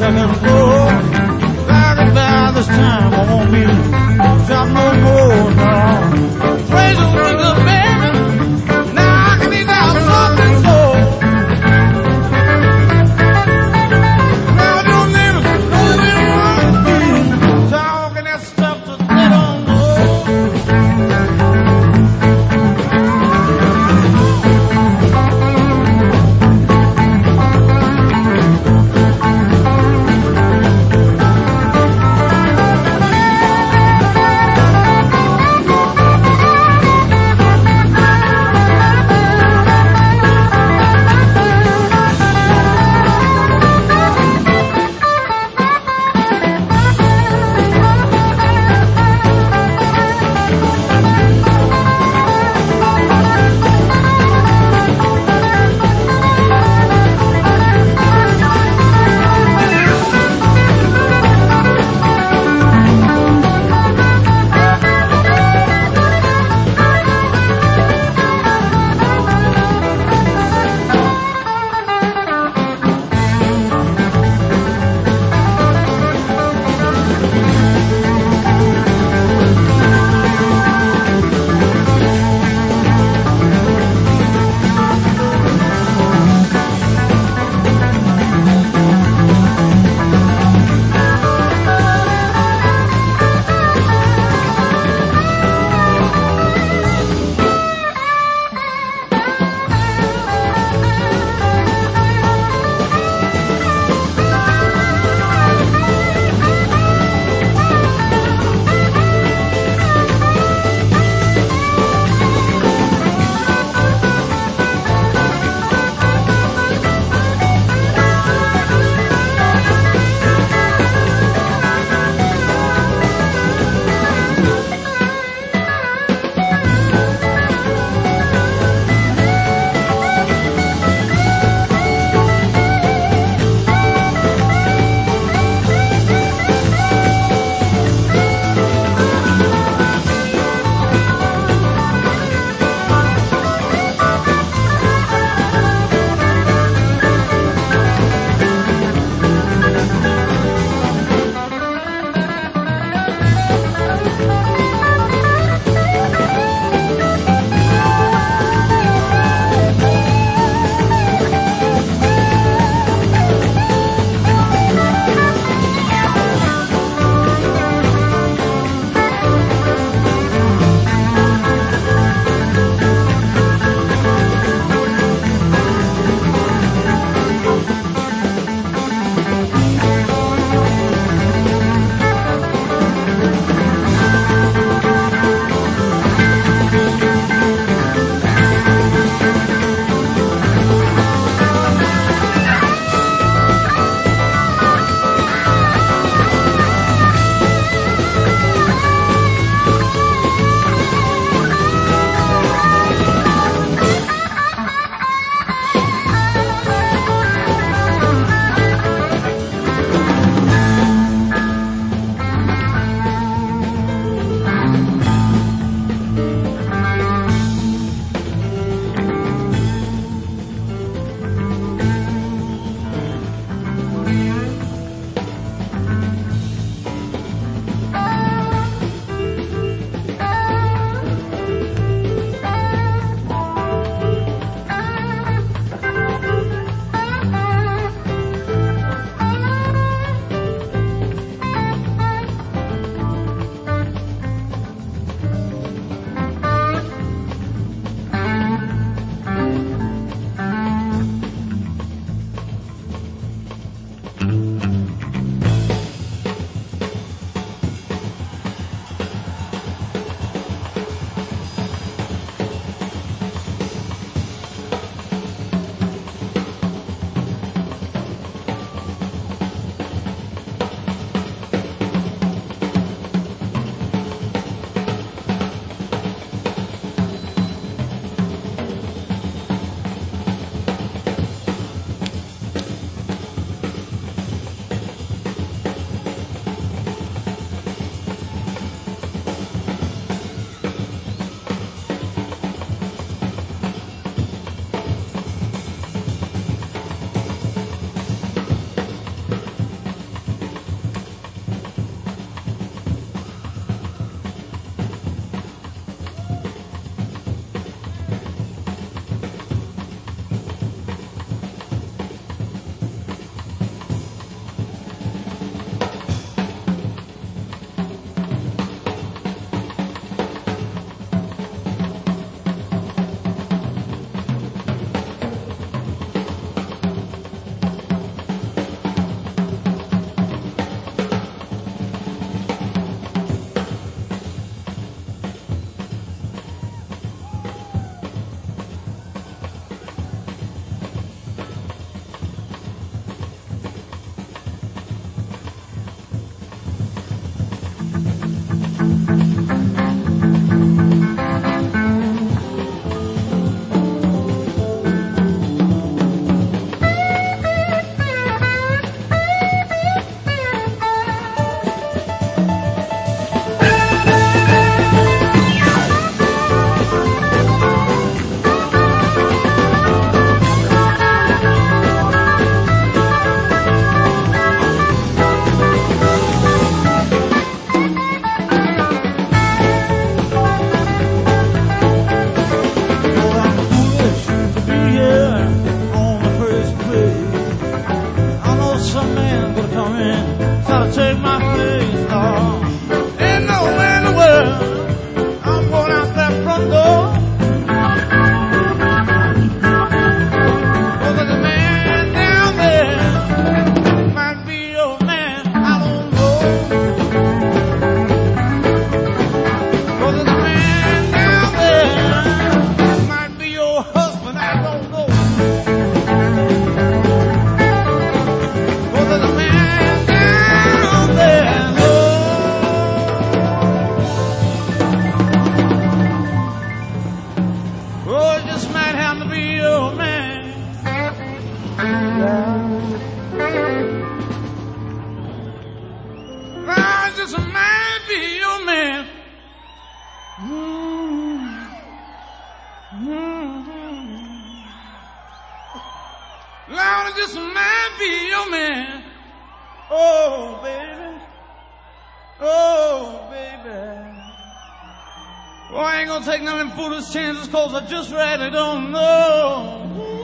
second floor. Back by this time, I won't be drop no more. No, praise the window, baby. Now I can be down something slow. Now your neighbors know they want you talking that stuff that they don't know. Gotta take my place, Lord. Ain't nowhere in the world I'm going out that front door. Cause there's a man down there, might be your man, I don't know. Cause there's a man down there, might be your husband, I don't know. Cause there's a man down there, oh, it just might happen to be your man. Lord, it just might be your man. Lord, it just might be your man. Oh, baby. Oh, baby. Well, I ain't gonna take none of them foolish chances, cause I just really don't know.